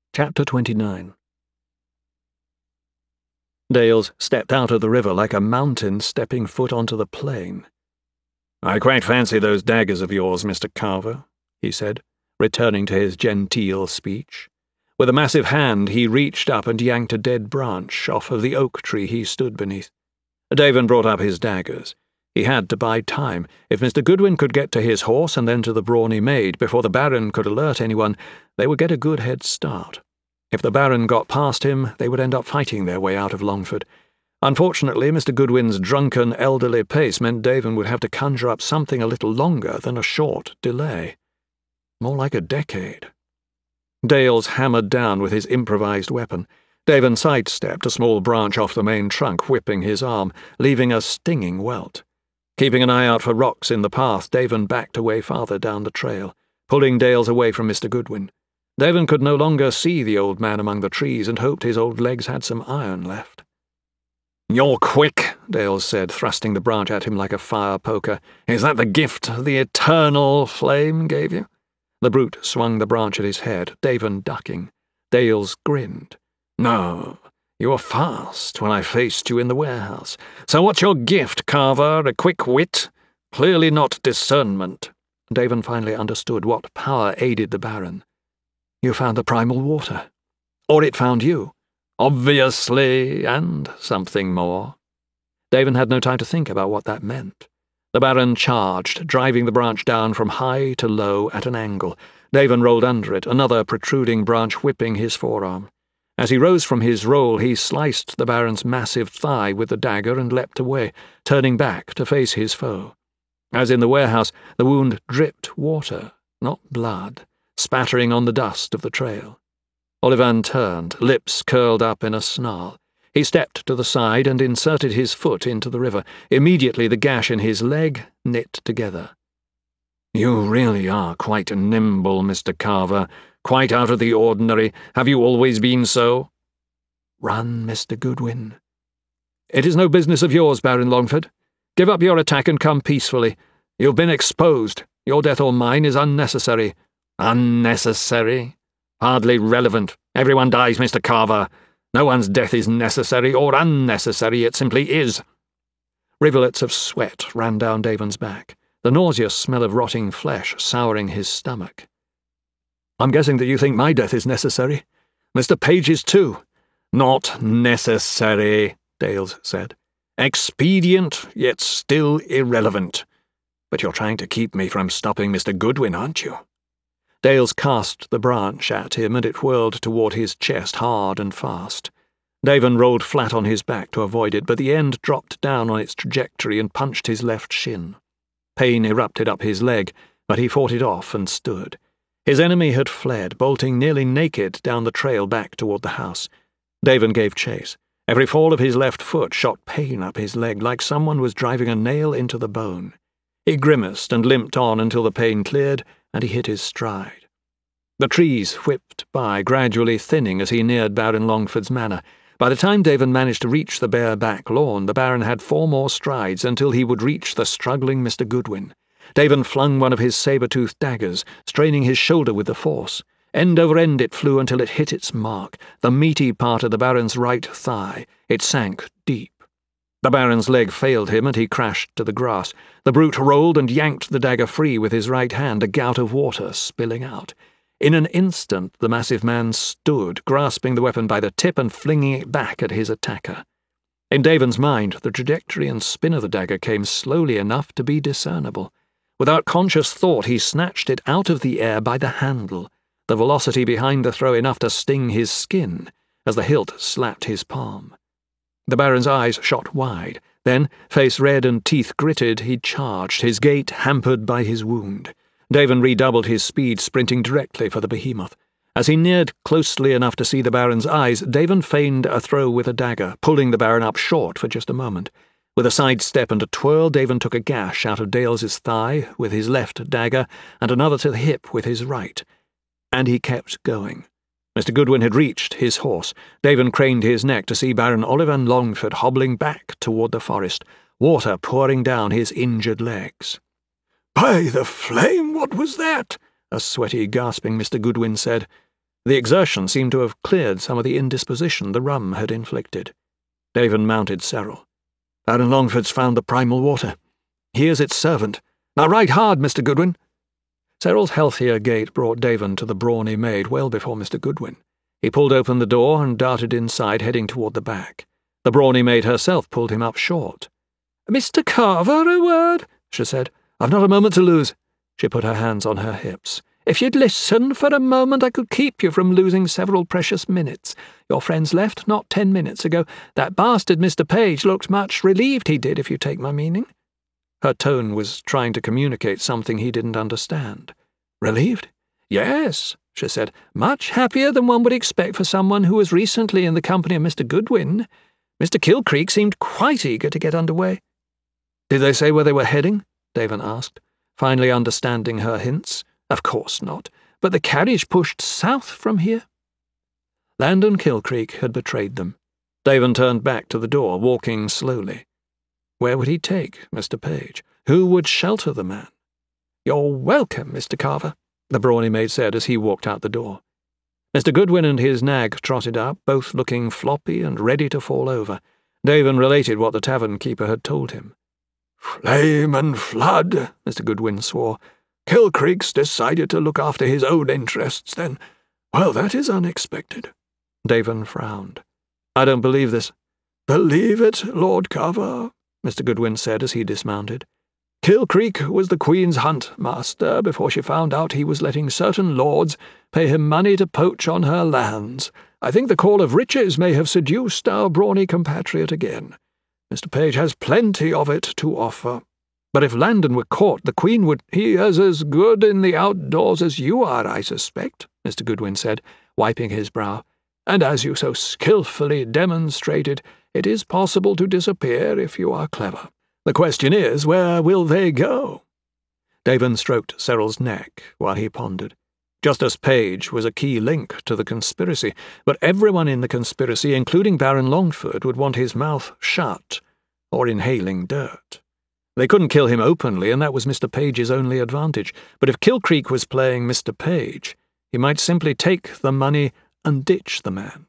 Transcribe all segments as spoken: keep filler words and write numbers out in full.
Chapter twenty-nine. Dales stepped out of the river like a mountain stepping foot onto the plain. "I quite fancy those daggers of yours, Mister Carver," he said, returning to his genteel speech. With a massive hand he reached up and yanked a dead branch off of the oak tree he stood beneath. Davin brought up his daggers. He had to bide time. If Mister Goodwin could get to his horse and then to the brawny maid before the Baron could alert anyone, they would get a good head start. If the Baron got past him, they would end up fighting their way out of Longford. Unfortunately, Mister Goodwin's drunken, elderly pace meant Davin would have to conjure up something a little longer than a short delay. More like a decade. Dales hammered down with his improvised weapon. Davin sidestepped a small branch off the main trunk, whipping his arm, leaving a stinging welt. Keeping an eye out for rocks in the path, Davin backed away farther down the trail, pulling Dales away from Mister Goodwin. Davin could no longer see the old man among the trees and hoped his old legs had some iron left. "You're quick," Dales said, thrusting the branch at him like a fire poker. "Is that the gift the eternal flame gave you?" The brute swung the branch at his head, Davin ducking. Dales grinned. "No, you were fast when I faced you in the warehouse. So what's your gift, Carver? A quick wit? Clearly not discernment." Davin finally understood what power aided the Baron. "You found the primal water. Or it found you." "Obviously, and something more." Davin had no time to think about what that meant. The Baron charged, driving the branch down from high to low at an angle. Davin rolled under it, another protruding branch whipping his forearm. As he rose from his roll, he sliced the Baron's massive thigh with the dagger and leapt away, turning back to face his foe. As in the warehouse, the wound dripped water, not blood, spattering on the dust of the trail. Olivan turned, lips curled up in a snarl. He stepped to the side and inserted his foot into the river. Immediately the gash in his leg knit together. "You really are quite nimble, Mister Carver. Quite out of the ordinary. Have you always been so?" "Run, Mister Goodwin." "It is no business of yours, Baron Longford. Give up your attack and come peacefully. You've been exposed. Your death or mine is unnecessary." "Unnecessary? Hardly relevant. Everyone dies, Mister Carver. No one's death is necessary or unnecessary, it simply is." Rivulets of sweat ran down Davin's back, the nauseous smell of rotting flesh souring his stomach. "I'm guessing that you think my death is necessary. Mister Page's too." "Not necessary," Dales said. "Expedient, yet still irrelevant. But you're trying to keep me from stopping Mister Goodwin, aren't you?" Dales cast the branch at him, and it whirled toward his chest hard and fast. Davin rolled flat on his back to avoid it, but the end dropped down on its trajectory and punched his left shin. Pain erupted up his leg, but he fought it off and stood. His enemy had fled, bolting nearly naked down the trail back toward the house. Davin gave chase. Every fall of his left foot shot pain up his leg, like someone was driving a nail into the bone. He grimaced and limped on until the pain cleared, and he hit his stride. The trees whipped by, gradually thinning as he neared Baron Longford's manor. By the time Davin managed to reach the bare back lawn, the Baron had four more strides until he would reach the struggling Mister Goodwin. Davin flung one of his saber-toothed daggers, straining his shoulder with the force. End over end it flew until it hit its mark, the meaty part of the Baron's right thigh. It sank deep. The Baron's leg failed him, and he crashed to the grass. The brute rolled and yanked the dagger free with his right hand, a gout of water spilling out. In an instant the massive man stood, grasping the weapon by the tip and flinging it back at his attacker. In Davin's mind, the trajectory and spin of the dagger came slowly enough to be discernible. Without conscious thought, he snatched it out of the air by the handle, the velocity behind the throw enough to sting his skin as the hilt slapped his palm. The Baron's eyes shot wide. Then, face red and teeth gritted, he charged, his gait hampered by his wound. Davin redoubled his speed, sprinting directly for the behemoth. As he neared closely enough to see the Baron's eyes, Davin feigned a throw with a dagger, pulling the Baron up short for just a moment. With a sidestep and a twirl, Davin took a gash out of Dales's thigh with his left dagger, and another to the hip with his right. And he kept going. Mister Goodwin had reached his horse. Davin craned his neck to see Baron Olivan Longford hobbling back toward the forest, water pouring down his injured legs. "By the flame, what was that?" a sweaty, gasping Mister Goodwin said. The exertion seemed to have cleared some of the indisposition the rum had inflicted. Davin mounted Serral. "Baron Longford's found the primal water. He is its servant. Now ride hard, Mister Goodwin." Serral's healthier gait brought Davin to the brawny maid well before Mister Goodwin. He pulled open the door and darted inside, heading toward the back. The brawny maid herself pulled him up short. "Mister Carver, a word," she said. "I've not a moment to lose." She put her hands on her hips. "If you'd listen for a moment, I could keep you from losing several precious minutes. Your friends left not ten minutes ago. That bastard Mister Page looked much relieved, he did, if you take my meaning." Her tone was trying to communicate something he didn't understand. "Relieved?" "Yes," she said. "Much happier than one would expect for someone who was recently in the company of Mister Goodwin. Mister Kilcreek seemed quite eager to get under way." "Did they say where they were heading?" Davin asked, finally understanding her hints. "Of course not, but the carriage pushed south from here." Landon Kilcreek had betrayed them. Davin turned back to the door, walking slowly. Where would he take Mister Page? Who would shelter the man? "You're welcome, Mister Carver," the brawny maid said as he walked out the door. Mister Goodwin and his nag trotted up, both looking floppy and ready to fall over. Davin related what the tavern keeper had told him. "Flame and flood," Mister Goodwin swore. "Kilcreek's decided to look after his own interests, then. Well, that is unexpected." Davin frowned. "I don't believe this." "Believe it, Lord Carver," Mister Goodwin said as he dismounted. "Kilcreek was the Queen's hunt master before she found out he was letting certain lords pay him money to poach on her lands. I think the call of riches may have seduced our brawny compatriot again. Mister Page has plenty of it to offer. But if Landon were caught, the Queen would— He is as good in the outdoors as you are, I suspect," Mister Goodwin said, wiping his brow. "And as you so skilfully demonstrated, it is possible to disappear if you are clever. The question is, where will they go?" Davin stroked Serral's neck while he pondered. Justice Page was a key link to the conspiracy, but everyone in the conspiracy, including Baron Longford, would want his mouth shut or inhaling dirt. They couldn't kill him openly, and that was Mister Page's only advantage. But if Kilcreek was playing Mister Page, he might simply take the money and ditch the man.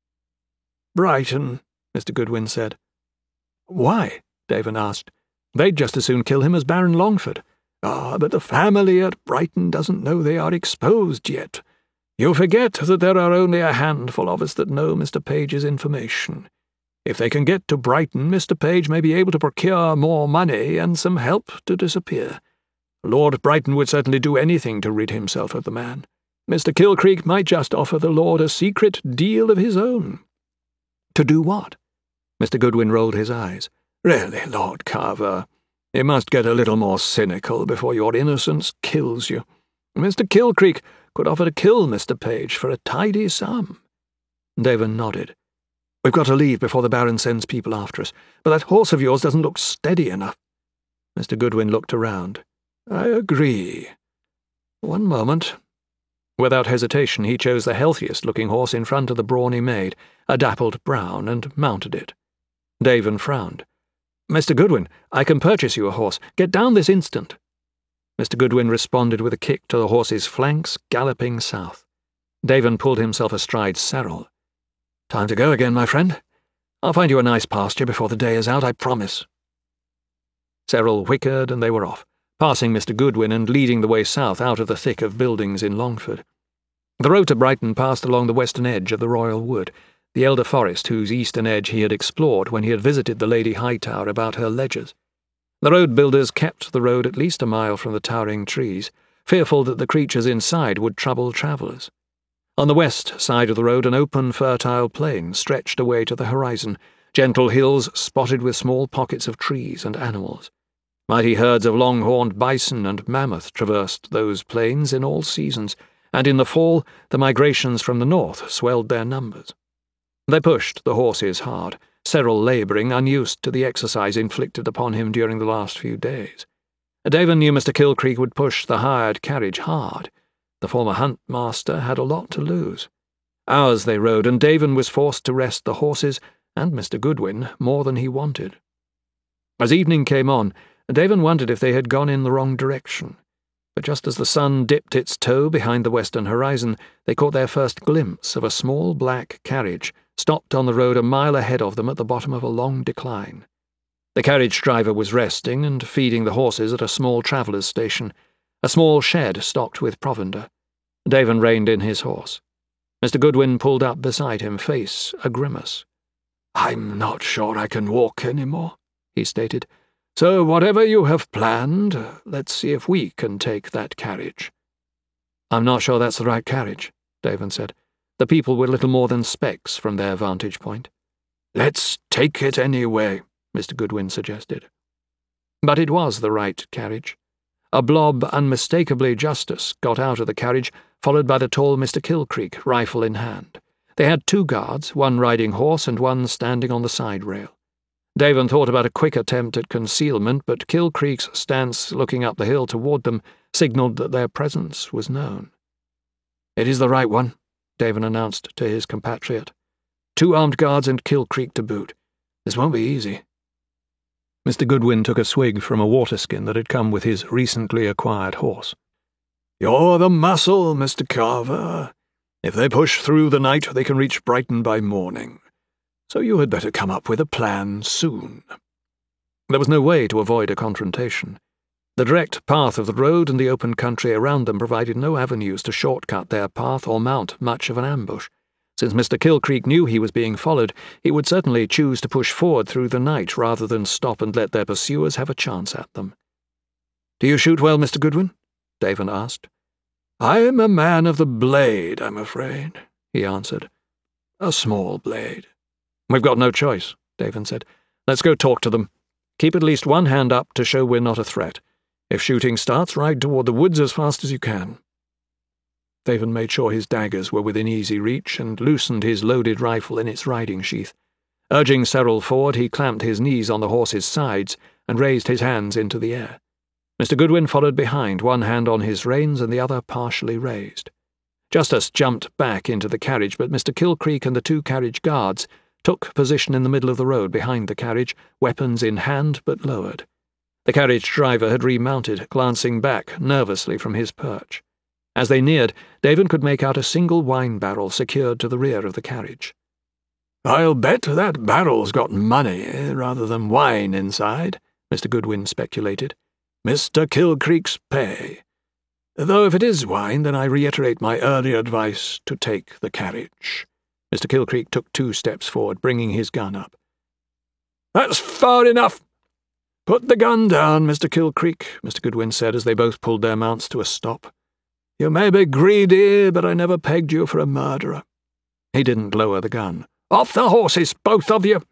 "Brighton," Mister Goodwin said. "Why?" Davin asked. "They'd just as soon kill him as Baron Longford." "Ah, but the family at Brighton doesn't know they are exposed yet. You forget that there are only a handful of us that know Mister Page's information. If they can get to Brighton, Mister Page may be able to procure more money and some help to disappear. Lord Brighton would certainly do anything to rid himself of the man. Mister Kilcreek might just offer the Lord a secret deal of his own." "To do what?" Mister Goodwin rolled his eyes. "Really, Lord Carver, you must get a little more cynical before your innocence kills you. Mister Kilcreek could offer to kill Mister Page for a tidy sum." Davin nodded. "We've got to leave before the Baron sends people after us, but that horse of yours doesn't look steady enough." Mister Goodwin looked around. "I agree. One moment." Without hesitation, he chose the healthiest-looking horse in front of the brawny maid, a dappled brown, and mounted it. Davin frowned. "Mister Goodwin, I can purchase you a horse. Get down this instant." Mister Goodwin responded with a kick to the horse's flanks, galloping south. Davin pulled himself astride Serral. "Time to go again, my friend. I'll find you a nice pasture before the day is out, I promise." Serral whickered, and they were off, passing Mister Goodwin and leading the way south out of the thick of buildings in Longford. The road to Brighton passed along the western edge of the Royal Wood, the elder forest whose eastern edge he had explored when he had visited the Lady Hightower about her ledgers. The road builders kept the road at least a mile from the towering trees, fearful that the creatures inside would trouble travellers. On the west side of the road an open, fertile plain stretched away to the horizon, gentle hills spotted with small pockets of trees and animals. Mighty herds of long-horned bison and mammoth traversed those plains in all seasons, and in the fall the migrations from the north swelled their numbers. They pushed the horses hard, Serral labouring, unused to the exercise inflicted upon him during the last few days. Davin knew Mister Kilcreek would push the hired carriage hard. The former hunt-master had a lot to lose. Hours they rode, and Davin was forced to rest the horses and Mister Goodwin more than he wanted. As evening came on, Davin wondered if they had gone in the wrong direction. But just as the sun dipped its toe behind the western horizon, they caught their first glimpse of a small black carriage stopped on the road a mile ahead of them at the bottom of a long decline. The carriage driver was resting and feeding the horses at a small traveller's station, a small shed stocked with provender. Davin reined in his horse. Mister Goodwin pulled up beside him, face a grimace. "I'm not sure I can walk any more," he stated. "So whatever you have planned, let's see if we can take that carriage." "I'm not sure that's the right carriage," Davin said. The people were little more than specks from their vantage point. "Let's take it anyway," Mister Goodwin suggested. But it was the right carriage. A blob unmistakably Justice got out of the carriage, followed by the tall Mister Kilcreek, rifle in hand. They had two guards, one riding horse and one standing on the side rail. Davin thought about a quick attempt at concealment, but Kilcreek's stance looking up the hill toward them signalled that their presence was known. "It is the right one," Davin announced to his compatriot. "Two armed guards and Kilcreek to boot. This won't be easy." Mister Goodwin took a swig from a waterskin that had come with his recently acquired horse. "You're the muscle, Mister Carver. If they push through the night, they can reach Brighton by morning. So you had better come up with a plan soon." There was no way to avoid a confrontation. The direct path of the road and the open country around them provided no avenues to shortcut their path or mount much of an ambush. Since Mister Kilcreek knew he was being followed, he would certainly choose to push forward through the night rather than stop and let their pursuers have a chance at them. "Do you shoot well, Mister Goodwin?" Davin asked. "I'm a man of the blade, I'm afraid," he answered. "A small blade." "We've got no choice," Davin said. "Let's go talk to them. Keep at least one hand up to show we're not a threat. If shooting starts, ride toward the woods as fast as you can." Davin made sure his daggers were within easy reach and loosened his loaded rifle in its riding sheath. Urging Cyril forward, he clamped his knees on the horse's sides and raised his hands into the air. Mister Goodwin followed behind, one hand on his reins and the other partially raised. Justice jumped back into the carriage, but Mister Kilcreek and the two carriage guards took position in the middle of the road behind the carriage, weapons in hand but lowered. The carriage driver had remounted, glancing back nervously from his perch. As they neared, Davin could make out a single wine barrel secured to the rear of the carriage. "I'll bet that barrel's got money rather than wine inside," Mister Goodwin speculated. "Mister Kilcreek's pay. Though if it is wine, then I reiterate my earlier advice to take the carriage." Mister Kilcreek took two steps forward, bringing his gun up. "That's far enough. Put the gun down, Mister Kilcreek," Mister Goodwin said as they both pulled their mounts to a stop. "You may be greedy, but I never pegged you for a murderer." He didn't lower the gun. "Off the horses, both of you!"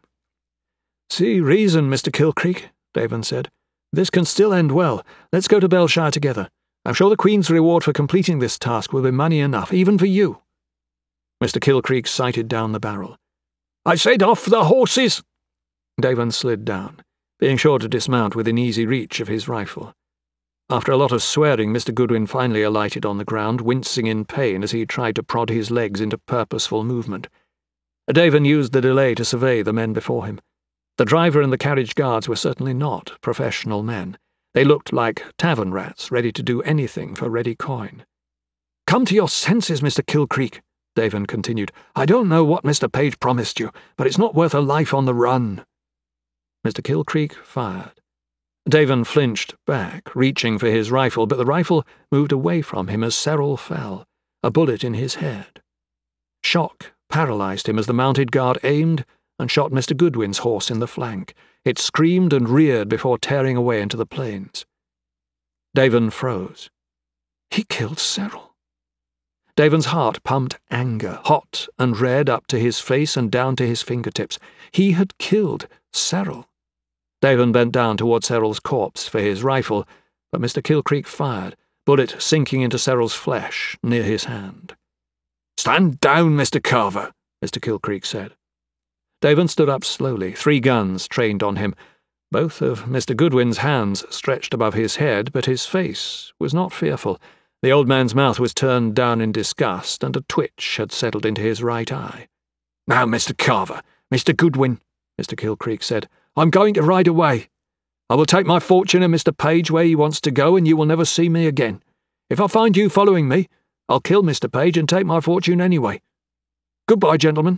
"See reason, Mister Kilcreek," Davin said. "This can still end well. Let's go to Belshire together. I'm sure the Queen's reward for completing this task will be money enough, even for you." Mister Kilcreek sighted down the barrel. "I said off the horses!" Davin slid down, being sure to dismount within easy reach of his rifle. After a lot of swearing, Mister Goodwin finally alighted on the ground, wincing in pain as he tried to prod his legs into purposeful movement. Davin used the delay to survey the men before him. The driver and the carriage guards were certainly not professional men. They looked like tavern rats, ready to do anything for ready coin. "Come to your senses, Mister Kilcreek," Davin continued. "I don't know what Mister Page promised you, but it's not worth a life on the run." Mister Kilcreek fired. Davin flinched back, reaching for his rifle, but the rifle moved away from him as Cyril fell, a bullet in his head. Shock paralysed him as the mounted guard aimed and shot Mister Goodwin's horse in the flank. It screamed and reared before tearing away into the plains. Davin froze. He killed Cyril. Davin's heart pumped anger, hot and red up to his face and down to his fingertips. He had killed Cyril. Davin bent down toward Cyril's corpse for his rifle, but Mister Kilcreek fired, bullet sinking into Cyril's flesh near his hand. "Stand down, Mister Carver," Mister Kilcreek said. Davin stood up slowly, three guns trained on him, both of Mister Goodwin's hands stretched above his head, but his face was not fearful. The old man's mouth was turned down in disgust, and a twitch had settled into his right eye. "Now, Mister Carver, Mister Goodwin," Mister Kilcreek said, "I'm going to ride away. I will take my fortune and Mister Page where he wants to go, and you will never see me again. If I find you following me, I'll kill Mister Page and take my fortune anyway. Goodbye, gentlemen."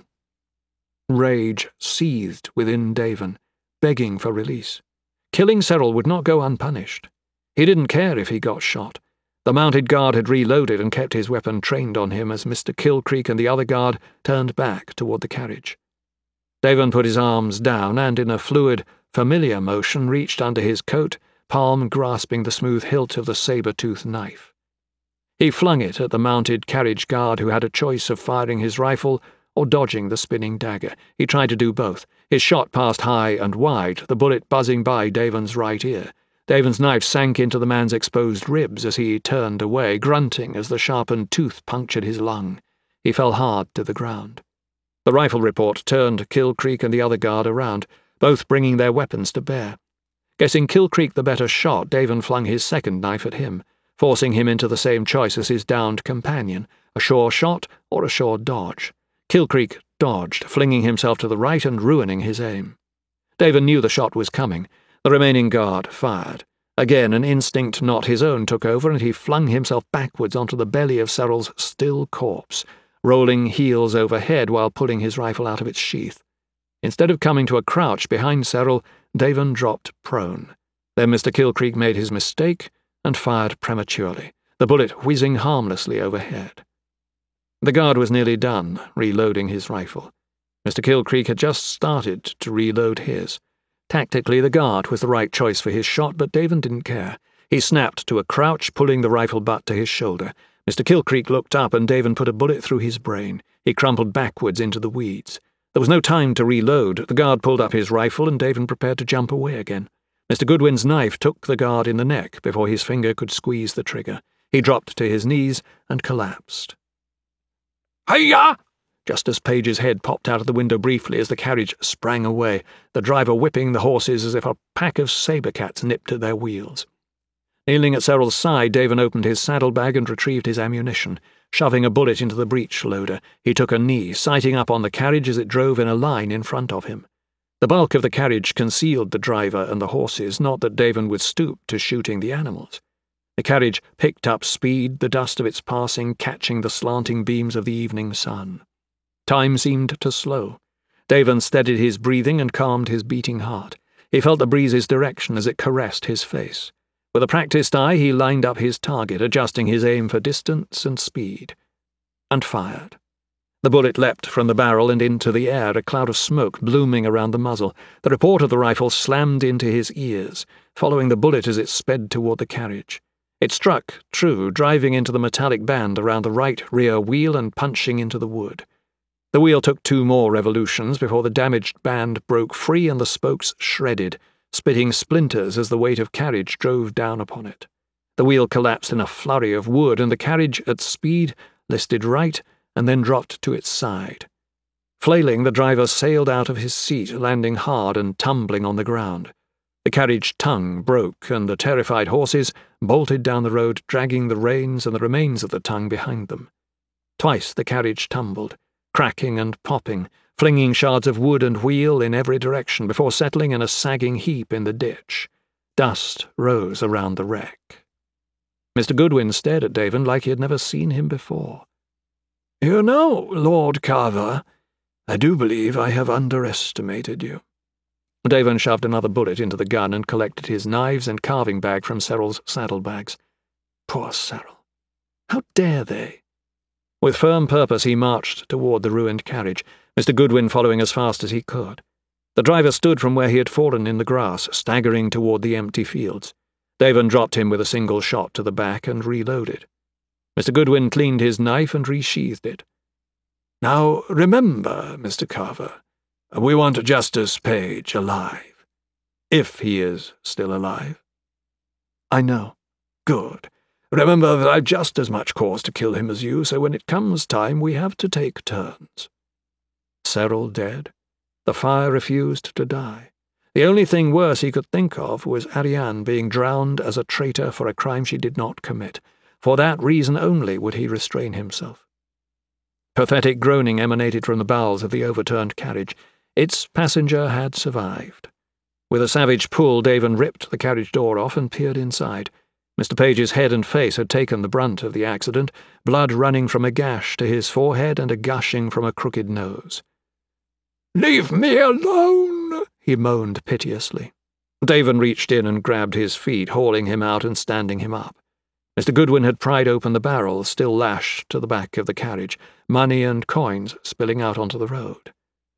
Rage seethed within Davin, begging for release. Killing Serral would not go unpunished. He didn't care if he got shot. The mounted guard had reloaded and kept his weapon trained on him as Mister Kilcreek and the other guard turned back toward the carriage. Davin put his arms down and, in a fluid, familiar motion, reached under his coat, palm grasping the smooth hilt of the saber-toothed knife. He flung it at the mounted carriage guard, who had a choice of firing his rifle or dodging the spinning dagger. He tried to do both. His shot passed high and wide, the bullet buzzing by Davin's right ear. Davin's knife sank into the man's exposed ribs as he turned away, grunting as the sharpened tooth punctured his lung. He fell hard to the ground. The rifle report turned Kilcreek and the other guard around, both bringing their weapons to bear. Guessing Kilcreek the better shot, Davin flung his second knife at him, forcing him into the same choice as his downed companion, a sure shot or a sure dodge. Kilcreek dodged, flinging himself to the right and ruining his aim. Davin knew the shot was coming. The remaining guard fired. Again, an instinct not his own took over, and he flung himself backwards onto the belly of Serral's still corpse, rolling heels overhead while pulling his rifle out of its sheath. Instead of coming to a crouch behind Serral, Davin dropped prone. Then Mister Kilcreek made his mistake and fired prematurely, the bullet whizzing harmlessly overhead. The guard was nearly done, reloading his rifle. Mister Kilcreek had just started to reload his. Tactically, the guard was the right choice for his shot, but Davin didn't care. He snapped to a crouch, pulling the rifle butt to his shoulder. Mister Kilcreek looked up, and Davin put a bullet through his brain. He crumpled backwards into the weeds. There was no time to reload. The guard pulled up his rifle, and Davin prepared to jump away again. Mister Goodwin's knife took the guard in the neck before his finger could squeeze the trigger. He dropped to his knees and collapsed. "Hi-ya!" Just as Page's head popped out of the window briefly as the carriage sprang away, the driver whipping the horses as if a pack of saber-cats nipped at their wheels. Kneeling at Serral's side, Davin opened his saddlebag and retrieved his ammunition. Shoving a bullet into the breech loader, he took a knee, sighting up on the carriage as it drove in a line in front of him. The bulk of the carriage concealed the driver and the horses, not that Davin would stoop to shooting the animals. The carriage picked up speed, the dust of its passing catching the slanting beams of the evening sun. Time seemed to slow. Davin steadied his breathing and calmed his beating heart. He felt the breeze's direction as it caressed his face. With a practiced eye, he lined up his target, adjusting his aim for distance and speed, and fired. The bullet leapt from the barrel and into the air, a cloud of smoke blooming around the muzzle. The report of the rifle slammed into his ears, following the bullet as it sped toward the carriage. It struck true, driving into the metallic band around the right rear wheel and punching into the wood. The wheel took two more revolutions before the damaged band broke free and the spokes shredded, spitting splinters as the weight of carriage drove down upon it. The wheel collapsed in a flurry of wood, and the carriage, at speed, listed right and then dropped to its side. Flailing, the driver sailed out of his seat, landing hard and tumbling on the ground. The carriage tongue broke, and the terrified horses bolted down the road, dragging the reins and the remains of the tongue behind them. Twice the carriage tumbled, cracking and popping, flinging shards of wood and wheel in every direction before settling in a sagging heap in the ditch. Dust rose around the wreck. Mister Goodwin stared at Davin like he had never seen him before. "You know, Lord Carver, I do believe I have underestimated you." Davin shoved another bullet into the gun and collected his knives and carving bag from Serral's saddlebags. Poor Serral. How dare they? With firm purpose he marched toward the ruined carriage, Mister Goodwin following as fast as he could. The driver stood from where he had fallen in the grass, staggering toward the empty fields. Davin dropped him with a single shot to the back and reloaded. Mister Goodwin cleaned his knife and resheathed it. "Now, remember, Mister Carver, we want Justice Page alive. If he is still alive." "I know." "Good. Remember that I've just as much cause to kill him as you, so when it comes time we have to take turns." Serral dead? The fire refused to die. The only thing worse he could think of was Ariane being drowned as a traitor for a crime she did not commit. For that reason only would he restrain himself. Pathetic groaning emanated from the bowels of the overturned carriage. Its passenger had survived. With a savage pull, Davin ripped the carriage door off and peered inside. Mister Page's head and face had taken the brunt of the accident, blood running from a gash to his forehead and a gushing from a crooked nose. "Leave me alone," he moaned piteously. Davin reached in and grabbed his feet, hauling him out and standing him up. Mister Goodwin had pried open the barrel, still lashed to the back of the carriage, money and coins spilling out onto the road.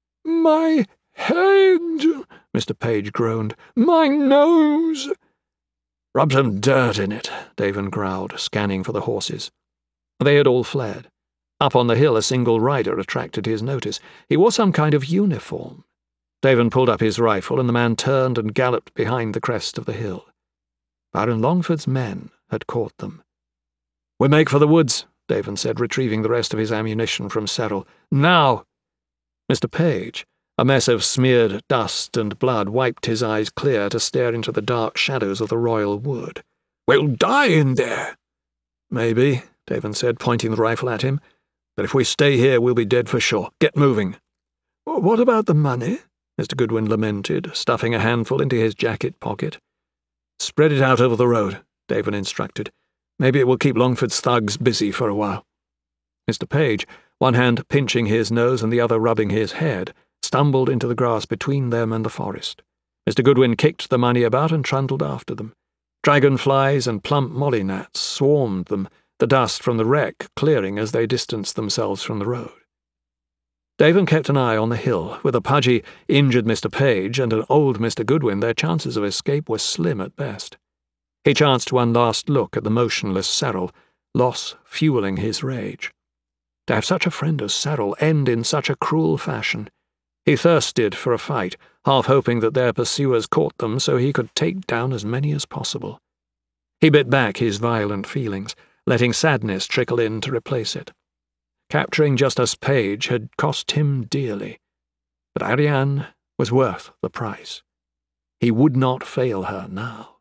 "My head," Mister Page groaned. "My nose." "Rub some dirt in it," Davin growled, scanning for the horses. They had all fled. Up on the hill a single rider attracted his notice. He wore some kind of uniform. Davin pulled up his rifle, and the man turned and galloped behind the crest of the hill. Baron Longford's men had caught them. "We make for the woods," Davin said, retrieving the rest of his ammunition from Serral. "Now!" Mister Page, a mess of smeared dust and blood, wiped his eyes clear to stare into the dark shadows of the royal wood. "We'll die in there." "Maybe," Davin said, pointing the rifle at him. "But if we stay here, we'll be dead for sure. Get moving." "What about the money?" Mister Goodwin lamented, stuffing a handful into his jacket pocket. "Spread it out over the road," Davin instructed. "Maybe it will keep Longford's thugs busy for a while." Mister Page, one hand pinching his nose and the other rubbing his head, stumbled into the grass between them and the forest. Mister Goodwin kicked the money about and trundled after them. Dragonflies and plump molly gnats swarmed them, the dust from the wreck clearing as they distanced themselves from the road. Davin kept an eye on the hill. With a pudgy, injured Mister Page and an old Mister Goodwin, their chances of escape were slim at best. He chanced one last look at the motionless Serral, loss fueling his rage. To have such a friend as Serral end in such a cruel fashion. He thirsted for a fight, half hoping that their pursuers caught them so he could take down as many as possible. He bit back his violent feelings, letting sadness trickle in to replace it. Capturing Justice Page had cost him dearly, but Ariane was worth the price. He would not fail her now.